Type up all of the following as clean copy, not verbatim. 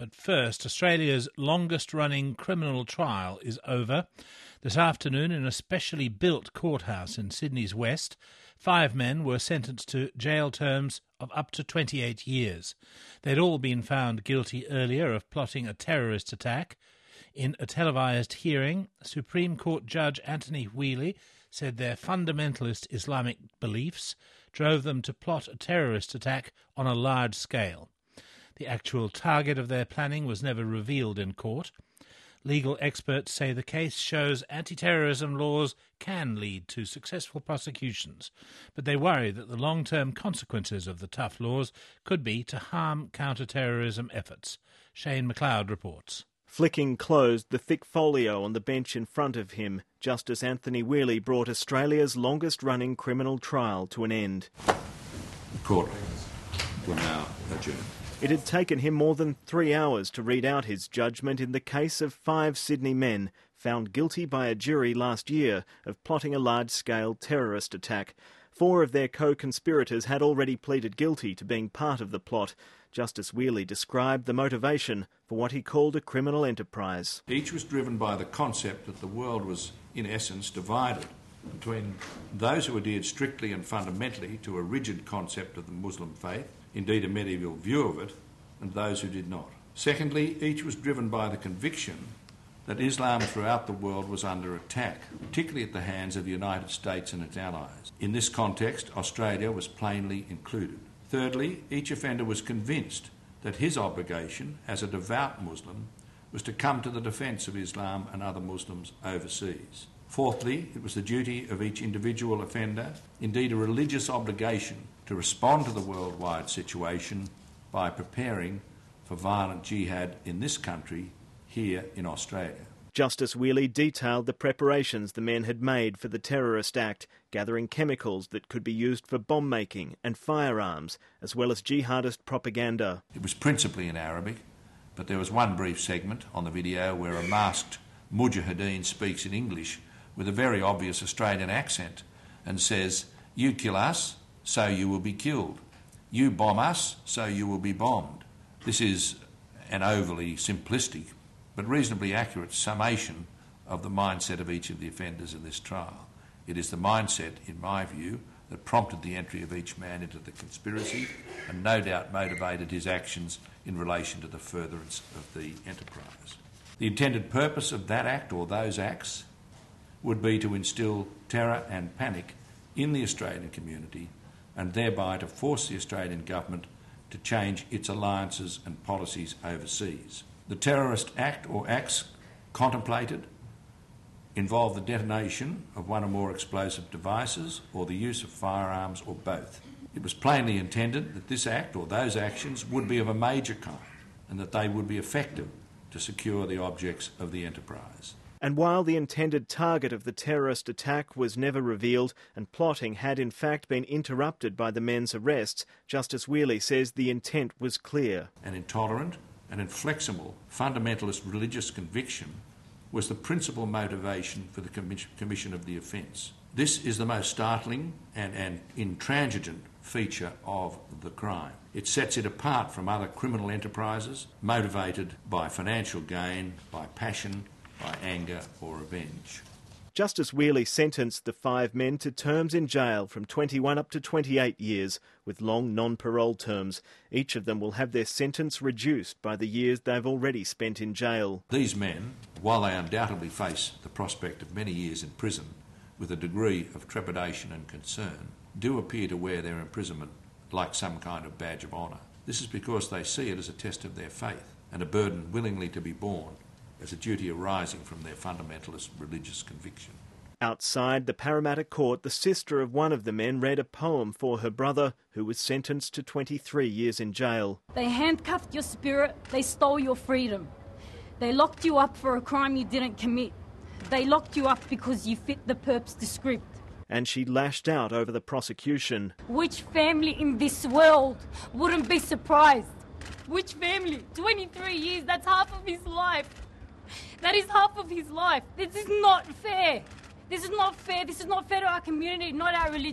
But first, Australia's longest-running criminal trial is over. This afternoon, in a specially built courthouse in Sydney's west, 5 men were sentenced to jail terms of up to 28 years. They'd all been found guilty earlier of plotting a terrorist attack. In a televised hearing, Supreme Court Judge Anthony Whealy said their fundamentalist Islamic beliefs drove them to plot a terrorist attack on a large scale. The actual target of their planning was never revealed in court. Legal experts say the case shows anti-terrorism laws can lead to successful prosecutions, but they worry that the long-term consequences of the tough laws could be to harm counter-terrorism efforts. Shane McLeod reports. Flicking closed the thick folio on the bench in front of him, Justice Anthony Whealy brought Australia's longest-running criminal trial to an end. The court will now adjourn. It had taken him more than 3 hours to read out his judgment in the case of 5 Sydney men found guilty by a jury last year of plotting a large-scale terrorist attack. 4 of their co-conspirators had already pleaded guilty to being part of the plot. Justice Whealy described the motivation for what he called a criminal enterprise. Each was driven by the concept that the world was, in essence, divided between those who adhered strictly and fundamentally to a rigid concept of the Muslim faith, indeed a medieval view of it, and those who did not. Secondly, each was driven by the conviction that Islam throughout the world was under attack, particularly at the hands of the United States and its allies. In this context, Australia was plainly included. Thirdly, each offender was convinced that his obligation as a devout Muslim was to come to the defence of Islam and other Muslims overseas. Fourthly, it was the duty of each individual offender, indeed a religious obligation, to respond to the worldwide situation by preparing for violent jihad in this country, here in Australia. Justice Whealy detailed the preparations the men had made for the terrorist act, gathering chemicals that could be used for bomb making and firearms, as well as jihadist propaganda. It was principally in Arabic, but there was one brief segment on the video where a masked mujahideen speaks in English with a very obvious Australian accent and says, "You kill us, so you will be killed. You bomb us, so you will be bombed." This is an overly simplistic but reasonably accurate summation of the mindset of each of the offenders in this trial. It is the mindset, in my view, that prompted the entry of each man into the conspiracy and no doubt motivated his actions in relation to the furtherance of the enterprise. The intended purpose of that act or those acts would be to instil terror and panic in the Australian community and thereby to force the Australian government to change its alliances and policies overseas. The terrorist act or acts contemplated involve the detonation of one or more explosive devices or the use of firearms or both. It was plainly intended that this act or those actions would be of a major kind and that they would be effective to secure the objects of the enterprise. And while the intended target of the terrorist attack was never revealed and plotting had in fact been interrupted by the men's arrests, Justice Whealy says the intent was clear. An intolerant and inflexible fundamentalist religious conviction was the principal motivation for the commission of the offence. This is the most startling and intransigent feature of the crime. It sets it apart from other criminal enterprises motivated by financial gain, by passion, by anger or revenge. Justice Whealy sentenced the 5 men to terms in jail from 21 up to 28 years, with long non-parole terms. Each of them will have their sentence reduced by the years they've already spent in jail. These men, while they undoubtedly face the prospect of many years in prison with a degree of trepidation and concern, do appear to wear their imprisonment like some kind of badge of honour. This is because they see it as a test of their faith and a burden willingly to be borne, as a duty arising from their fundamentalist religious conviction. Outside the Parramatta court, the sister of one of the men read a poem for her brother, who was sentenced to 23 years in jail. They handcuffed your spirit, they stole your freedom. They locked you up for a crime you didn't commit. They locked you up because you fit the perp's script. And she lashed out over the prosecution. Which family in this world wouldn't be surprised? Which family? 23 years, that's half of his life. That is half of his life. This is not fair. This is not fair. This is not fair to our community, not our religion.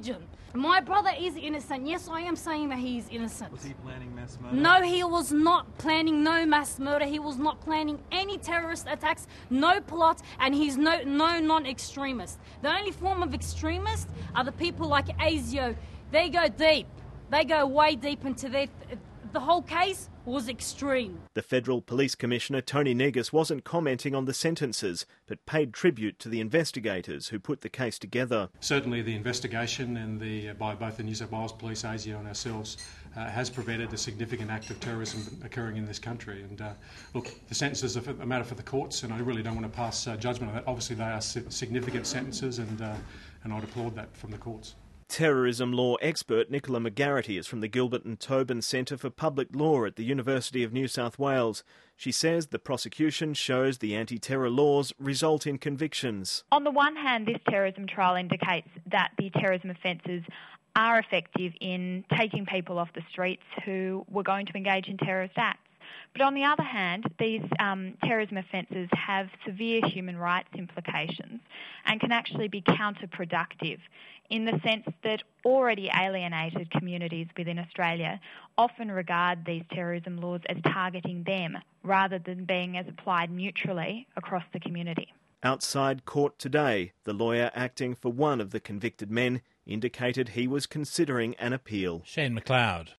My brother is innocent. Yes, I am saying that he is innocent. Was he planning mass murder? No, he was not planning no mass murder. He was not planning any terrorist attacks, no plot, and he's no non-extremist. The only form of extremist are the people like ASIO. They go deep. They go way deep into the whole case was extreme. The Federal Police Commissioner, Tony Negus, wasn't commenting on the sentences, but paid tribute to the investigators who put the case together. Certainly the investigation and by both the New South Wales Police, ASIO and ourselves has prevented a significant act of terrorism occurring in this country. And look, the sentences are a matter for the courts, and I really don't want to pass judgment on that. Obviously they are significant sentences, and I'd applaud that from the courts. Terrorism law expert Nicola McGarity is from the Gilbert and Tobin Centre for Public Law at the University of New South Wales. She says the prosecution shows the anti-terror laws result in convictions. On the one hand, this terrorism trial indicates that the terrorism offences are effective in taking people off the streets who were going to engage in terrorist acts. But on the other hand, these terrorism offences have severe human rights implications and can actually be counterproductive in the sense that already alienated communities within Australia often regard these terrorism laws as targeting them rather than being as applied neutrally across the community. Outside court today, the lawyer acting for one of the convicted men indicated he was considering an appeal. Shane McLeod.